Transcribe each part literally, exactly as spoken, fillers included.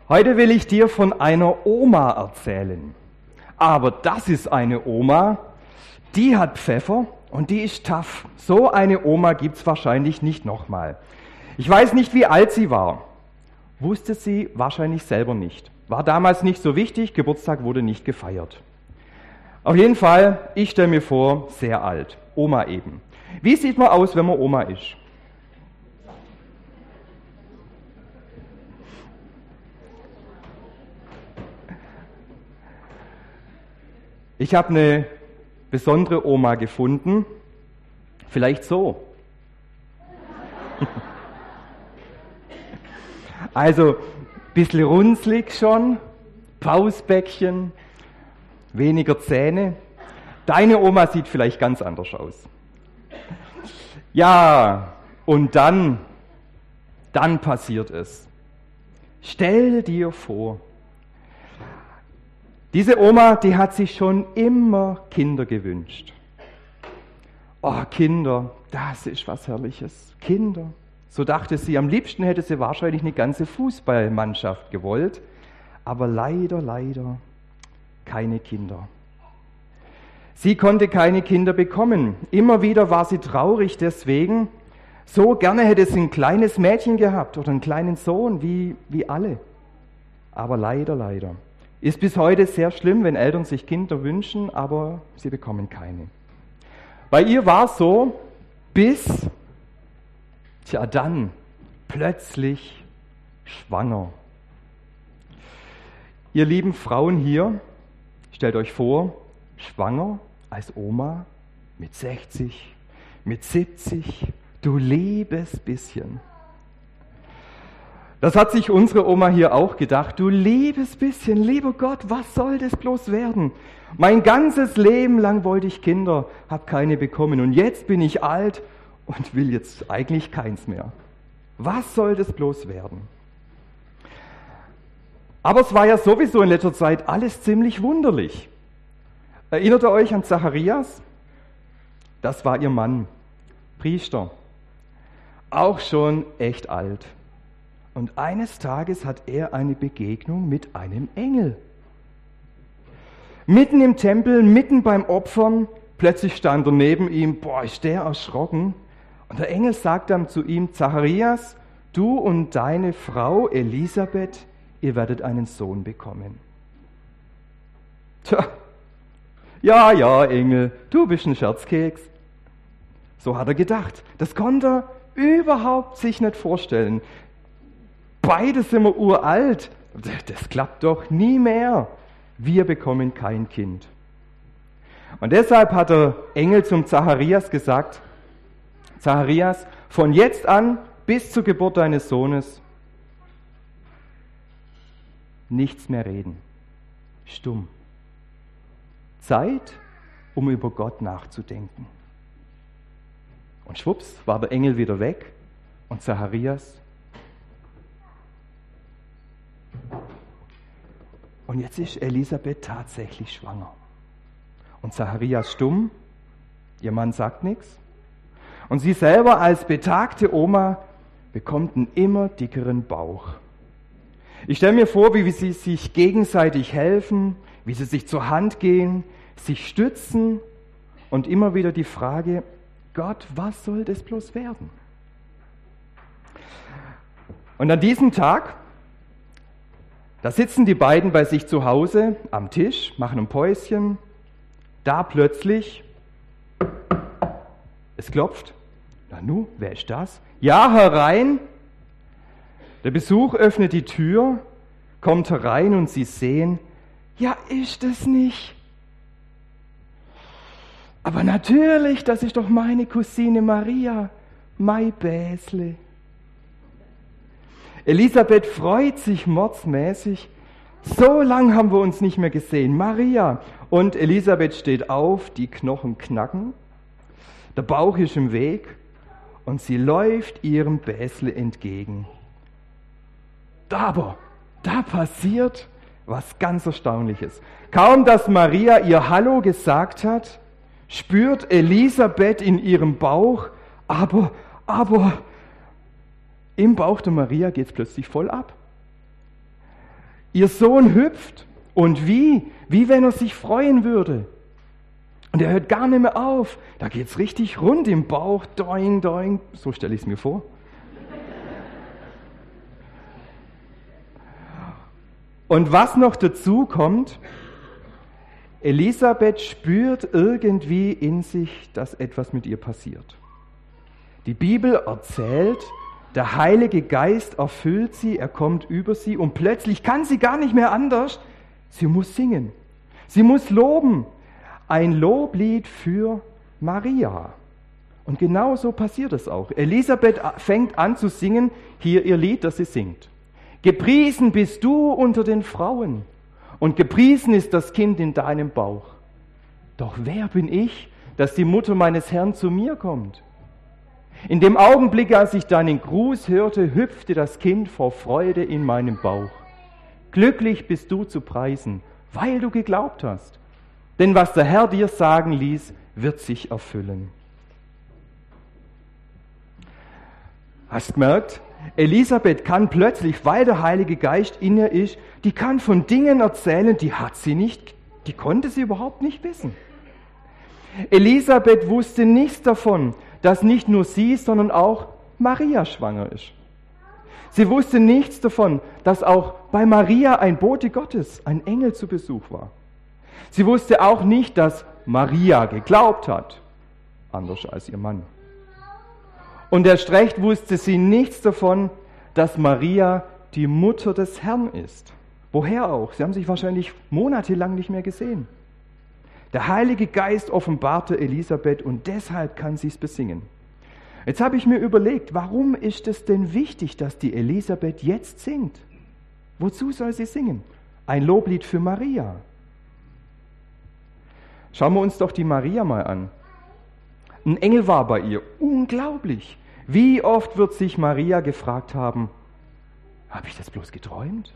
Heute will ich dir von einer Oma erzählen. Aber das ist eine Oma, die hat Pfeffer und die ist tough. So eine Oma gibt's wahrscheinlich nicht nochmal. Ich weiß nicht, wie alt sie war. Wusste sie wahrscheinlich selber nicht. War damals nicht so wichtig, Geburtstag wurde nicht gefeiert. Auf jeden Fall, ich stelle mir vor, sehr alt. Oma eben. Wie sieht man aus, wenn man Oma ist? Ich habe eine besondere Oma gefunden, vielleicht so. Also ein bisschen runzlig schon, Pausbäckchen, weniger Zähne. Deine Oma sieht vielleicht ganz anders aus. Ja, und dann, dann passiert es. Stell dir vor, diese Oma, die hat sich schon immer Kinder gewünscht. Oh, Kinder, das ist was Herrliches. Kinder. So dachte sie, am liebsten hätte sie wahrscheinlich eine ganze Fußballmannschaft gewollt. Aber leider, leider keine Kinder. Sie konnte keine Kinder bekommen. Immer wieder war sie traurig deswegen. So gerne hätte sie ein kleines Mädchen gehabt oder einen kleinen Sohn, wie, wie alle. Aber leider, leider. Ist bis heute sehr schlimm, wenn Eltern sich Kinder wünschen, aber sie bekommen keine. Bei ihr war es so, bis, tja dann, plötzlich schwanger. Ihr lieben Frauen hier, stellt euch vor, schwanger als Oma mit sechzig, mit siebzig, du liebes bisschen. Das hat sich unsere Oma hier auch gedacht. Du liebes bisschen, lieber Gott, was soll das bloß werden? Mein ganzes Leben lang wollte ich Kinder, habe keine bekommen und jetzt bin ich alt und will jetzt eigentlich keins mehr. Was soll das bloß werden? Aber es war ja sowieso in letzter Zeit alles ziemlich wunderlich. Erinnert ihr euch an Zacharias? Das war ihr Mann, Priester, auch schon echt alt. Und eines Tages hat er eine Begegnung mit einem Engel. Mitten im Tempel, mitten beim Opfern, plötzlich stand er neben ihm, boah, ist der erschrocken. Und der Engel sagt dann zu ihm, Zacharias, du und deine Frau Elisabeth, ihr werdet einen Sohn bekommen. Tja, ja, ja, Engel, du bist ein Scherzkeks. So hat er gedacht. Das konnte er überhaupt sich nicht vorstellen. Beide sind wir uralt. Das klappt doch nie mehr. Wir bekommen kein Kind. Und deshalb hat der Engel zum Zacharias gesagt, Zacharias, von jetzt an bis zur Geburt deines Sohnes nichts mehr reden. Stumm. Zeit, um über Gott nachzudenken. Und schwupps war der Engel wieder weg und Zacharias. Und jetzt ist Elisabeth tatsächlich schwanger. Und Zacharias stumm, ihr Mann sagt nichts. Und sie selber als betagte Oma bekommt einen immer dickeren Bauch. Ich stelle mir vor, wie sie sich gegenseitig helfen, wie sie sich zur Hand gehen, sich stützen und immer wieder die Frage, Gott, was soll das bloß werden? Und an diesem Tag, da sitzen die beiden bei sich zu Hause am Tisch, machen ein Päuschen. Da plötzlich, es klopft. Na nu, wer ist das? Ja, herein. Der Besuch öffnet die Tür, kommt herein und sie sehen, ja, ist es nicht. Aber natürlich, das ist doch meine Cousine Maria, mein Bäsle. Elisabeth freut sich mordsmäßig. So lang haben wir uns nicht mehr gesehen. Maria. Und Elisabeth steht auf, die Knochen knacken. Der Bauch ist im Weg und sie läuft ihrem Bäsle entgegen. Aber da passiert was ganz Erstaunliches. Kaum, dass Maria ihr Hallo gesagt hat, spürt Elisabeth in ihrem Bauch, aber, aber, im Bauch der Maria geht es plötzlich voll ab. Ihr Sohn hüpft. Und wie? Wie wenn er sich freuen würde. Und er hört gar nicht mehr auf. Da geht's richtig rund im Bauch. Doing, doing. So stelle ich es mir vor. Und was noch dazu kommt, Elisabeth spürt irgendwie in sich, dass etwas mit ihr passiert. Die Bibel erzählt, der Heilige Geist erfüllt sie, er kommt über sie und plötzlich kann sie gar nicht mehr anders. Sie muss singen. Sie muss loben. Ein Loblied für Maria. Und genau so passiert es auch. Elisabeth fängt an zu singen, hier ihr Lied, das sie singt. Gepriesen bist du unter den Frauen und gepriesen ist das Kind in deinem Bauch. Doch wer bin ich, dass die Mutter meines Herrn zu mir kommt? In dem Augenblick, als ich deinen Gruß hörte, hüpfte das Kind vor Freude in meinem Bauch. Glücklich bist du zu preisen, weil du geglaubt hast. Denn was der Herr dir sagen ließ, wird sich erfüllen. Hast du gemerkt? Elisabeth kann plötzlich, weil der Heilige Geist in ihr ist, die kann von Dingen erzählen, die hat sie nicht, die konnte sie überhaupt nicht wissen. Elisabeth wusste nichts davon, dass nicht nur sie, sondern auch Maria schwanger ist. Sie wusste nichts davon, dass auch bei Maria ein Bote Gottes, ein Engel zu Besuch war. Sie wusste auch nicht, dass Maria geglaubt hat, anders als ihr Mann. Und erst recht wusste sie nichts davon, dass Maria die Mutter des Herrn ist. Woher auch? Sie haben sich wahrscheinlich monatelang nicht mehr gesehen. Der Heilige Geist offenbarte Elisabeth und deshalb kann sie es besingen. Jetzt habe ich mir überlegt, warum ist es denn wichtig, dass die Elisabeth jetzt singt? Wozu soll sie singen? Ein Loblied für Maria. Schauen wir uns doch die Maria mal an. Ein Engel war bei ihr. Unglaublich. Wie oft wird sich Maria gefragt haben, habe ich das bloß geträumt?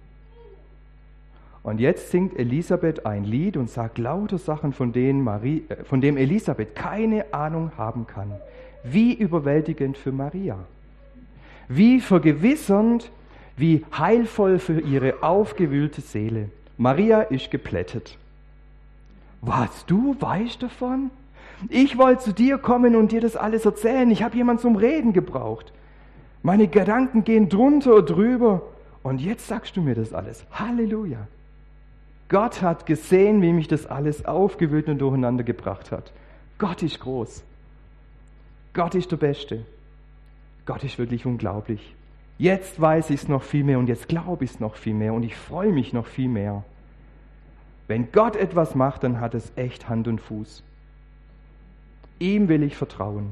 Und jetzt singt Elisabeth ein Lied und sagt lauter Sachen, von denen Marie, von dem Elisabeth keine Ahnung haben kann. Wie überwältigend für Maria. Wie vergewissernd, wie heilvoll für ihre aufgewühlte Seele. Maria ist geplättet. Was, du weißt davon? Ich wollte zu dir kommen und dir das alles erzählen. Ich habe jemanden zum Reden gebraucht. Meine Gedanken gehen drunter und drüber. Und jetzt sagst du mir das alles. Halleluja. Gott hat gesehen, wie mich das alles aufgewühlt und durcheinander gebracht hat. Gott ist groß. Gott ist der Beste. Gott ist wirklich unglaublich. Jetzt weiß ich es noch viel mehr und jetzt glaube ich es noch viel mehr und ich freue mich noch viel mehr. Wenn Gott etwas macht, dann hat es echt Hand und Fuß. Ihm will ich vertrauen.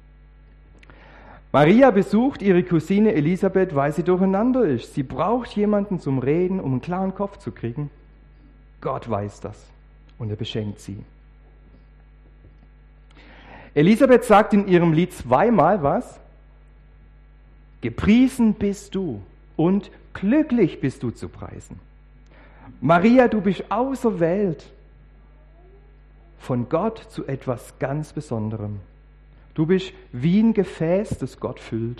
Maria besucht ihre Cousine Elisabeth, weil sie durcheinander ist. Sie braucht jemanden zum Reden, um einen klaren Kopf zu kriegen. Gott weiß das und er beschenkt sie. Elisabeth sagt in ihrem Lied zweimal was? Gepriesen bist du und glücklich bist du zu preisen. Maria, du bist auserwählt von Gott zu etwas ganz Besonderem. Du bist wie ein Gefäß, das Gott füllt.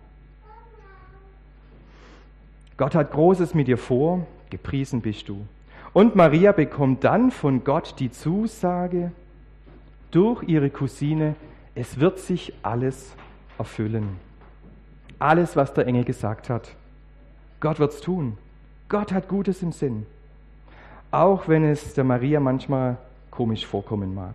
Gott hat Großes mit dir vor, gepriesen bist du. Und Maria bekommt dann von Gott die Zusage durch ihre Cousine, es wird sich alles erfüllen. Alles, was der Engel gesagt hat. Gott wird's tun. Gott hat Gutes im Sinn. Auch wenn es der Maria manchmal komisch vorkommen mag.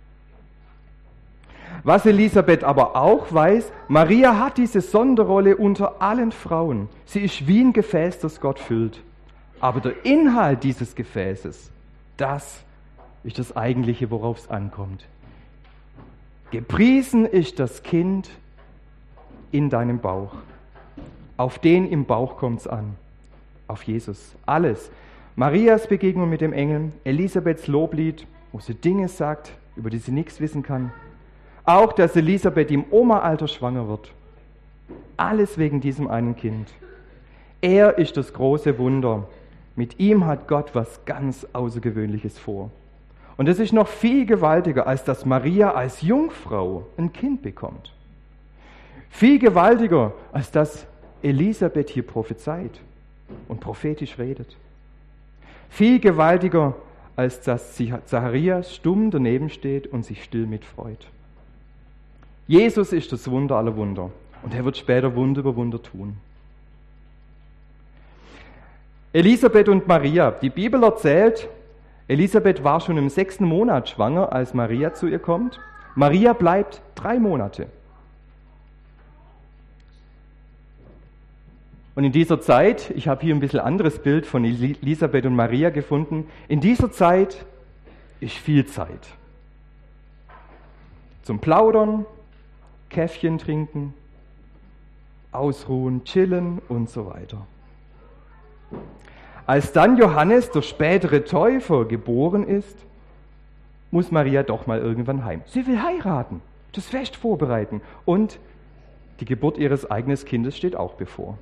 Was Elisabeth aber auch weiß, Maria hat diese Sonderrolle unter allen Frauen. Sie ist wie ein Gefäß, das Gott füllt. Aber der Inhalt dieses Gefäßes, das ist das Eigentliche, worauf es ankommt. Gepriesen ist das Kind in deinem Bauch. Auf den im Bauch kommt es an. Auf Jesus. Alles. Marias Begegnung mit dem Engel, Elisabeths Loblied, wo sie Dinge sagt, über die sie nichts wissen kann. Auch, dass Elisabeth im Oma-Alter schwanger wird. Alles wegen diesem einen Kind. Er ist das große Wunder. Mit ihm hat Gott was ganz Außergewöhnliches vor. Und es ist noch viel gewaltiger, als dass Maria als Jungfrau ein Kind bekommt. Viel gewaltiger, als dass Elisabeth hier prophezeit. und prophetisch redet. Viel gewaltiger, als dass Zacharias stumm daneben steht und sich still mitfreut. Jesus ist das Wunder aller Wunder und er wird später Wunder über Wunder tun. Elisabeth und Maria. Die Bibel erzählt, Elisabeth war schon im sechsten Monat schwanger, als Maria zu ihr kommt. Maria bleibt drei Monate. Und in dieser Zeit, ich habe hier ein bisschen anderes Bild von Elisabeth und Maria gefunden, in dieser Zeit ist viel Zeit. Zum Plaudern, Käffchen trinken, ausruhen, chillen und so weiter. Als dann Johannes, der spätere Täufer, geboren ist, muss Maria doch mal irgendwann heim. Sie will heiraten, das Fest vorbereiten und die Geburt ihres eigenen Kindes steht auch bevor.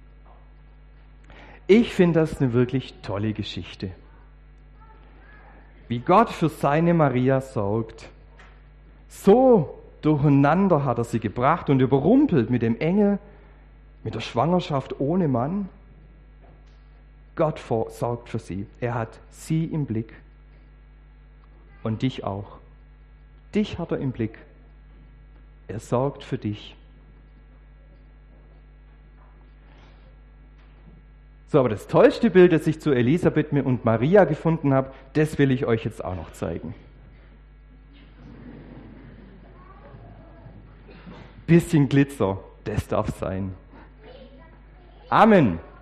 Ich finde das eine wirklich tolle Geschichte. Wie Gott für seine Maria sorgt. So durcheinander hat er sie gebracht und überrumpelt mit dem Engel, mit der Schwangerschaft ohne Mann. Gott sorgt für sie. Er hat sie im Blick. Und dich auch. Dich hat er im Blick. Er sorgt für dich. So, aber das tollste Bild, das ich zu Elisabeth und Maria gefunden habe, das will ich euch jetzt auch noch zeigen. Bisschen Glitzer, das darf sein. Amen.